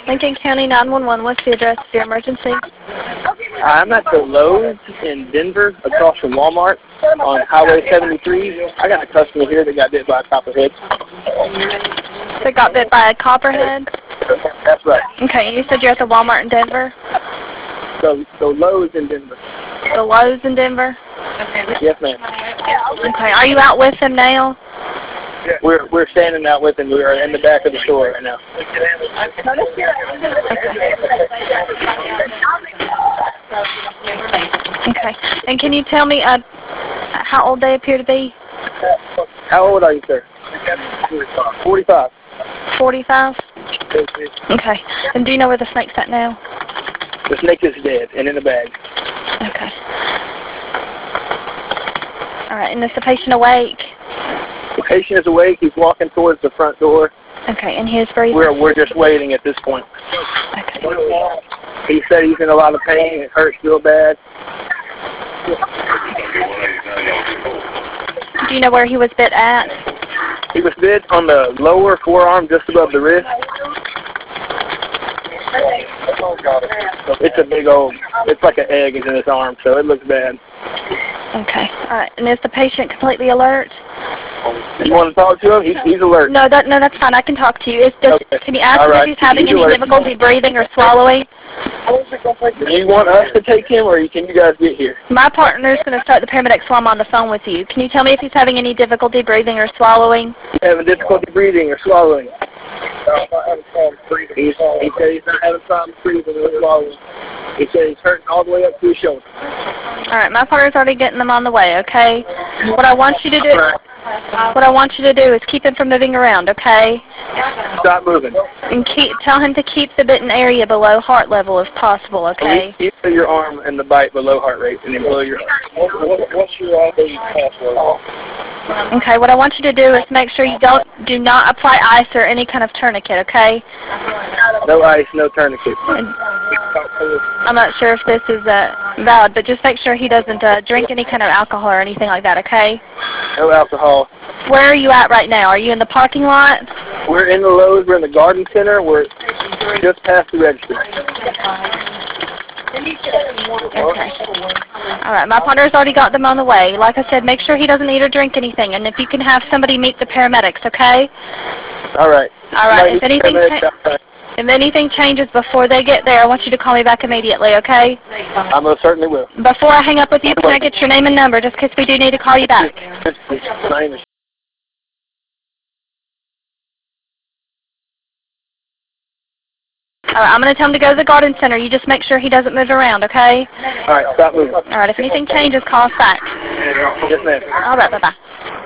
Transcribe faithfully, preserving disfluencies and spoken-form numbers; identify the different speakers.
Speaker 1: Lincoln County nine one one, what's the address of your emergency?
Speaker 2: I'm at the Lowe's in Denver, across from Walmart, on Highway seventy-three. I got a customer here that got bit by a copperhead.
Speaker 1: They got bit by a copperhead?
Speaker 2: That's right.
Speaker 1: Okay, you said you're at the Walmart in Denver?
Speaker 2: The, the Lowe's in Denver.
Speaker 1: The Lowe's in Denver?
Speaker 2: Yes, ma'am.
Speaker 1: Okay, are you out with them now?
Speaker 2: We're we're standing out with him. We are in the back of the store right now.
Speaker 1: Okay. And can you tell me uh, how old they appear to be?
Speaker 2: How old are you, sir? Forty-five.
Speaker 1: Forty-five. Okay. And do you know where the snake's at now?
Speaker 2: The snake is dead and in a bag.
Speaker 1: Okay. All right. And is the patient awake?
Speaker 2: The patient is awake. He's walking towards the front door.
Speaker 1: Okay, and his breathing?
Speaker 2: We're, we're just waiting at this point.
Speaker 1: Okay.
Speaker 2: He said he's in a lot of pain. It hurts real bad.
Speaker 1: Do you know where he was bit at?
Speaker 2: He was bit on the lower forearm just above the wrist. It's a big old, it's like an egg is in his arm, so it looks bad.
Speaker 1: Okay. All right. And is the patient completely alert?
Speaker 2: You want to talk to him? He's, he's alert.
Speaker 1: No, that, no, that's fine. I can talk to you. It's just,
Speaker 2: Okay.
Speaker 1: Can you ask
Speaker 2: All
Speaker 1: him
Speaker 2: right.
Speaker 1: if he's having
Speaker 2: He's
Speaker 1: any
Speaker 2: alert.
Speaker 1: difficulty breathing or swallowing?
Speaker 2: Do you want us to take him, or can you guys get here?
Speaker 1: My partner's going to start the paramedics while I'm on the phone with you. Can you tell me if he's having any difficulty breathing or swallowing?
Speaker 2: He's having difficulty breathing or swallowing. He's, he said he's not having problems breathing or swallowing. He said he's hurting all the way up to his shoulder.
Speaker 1: All right, my partner's already getting them on the way, okay? What I want you to do, what I want you to do is keep him from moving around, okay?
Speaker 2: Stop moving.
Speaker 1: And keep, tell him to keep the bitten area below heart level if possible, okay?
Speaker 2: Keep your arm and the bite below heart rate, and then below your. What's your I V password?
Speaker 1: Okay, what I want you to do is make sure you don't do not apply ice or any kind of tourniquet, okay?
Speaker 2: No ice, no tourniquet.
Speaker 1: And I'm not sure if this is uh, valid, but just make sure he doesn't uh, drink any kind of alcohol or anything like that, okay?
Speaker 2: No alcohol.
Speaker 1: Where are you at right now? Are you in the parking lot?
Speaker 2: We're in the Lowe's. We're in the garden center. We're just past the register.
Speaker 1: Okay. All right, my partner's already got them on the way. Like I said, make sure he doesn't eat or drink anything, and if you can have somebody meet the paramedics, okay?
Speaker 2: All right.
Speaker 1: All right, if anything, if anything changes before they get there, I want you to call me back immediately, okay?
Speaker 2: I most certainly will.
Speaker 1: Before I hang up with you, can I get your name and number, just in case we do need to call you back?
Speaker 2: My name is
Speaker 1: All right, I'm going to tell him to go to the garden center. You just make sure he doesn't move around, okay?
Speaker 2: All right, stop moving.
Speaker 1: All right, if anything changes, call us back.
Speaker 2: Yes, ma'am.
Speaker 1: All right, bye-bye.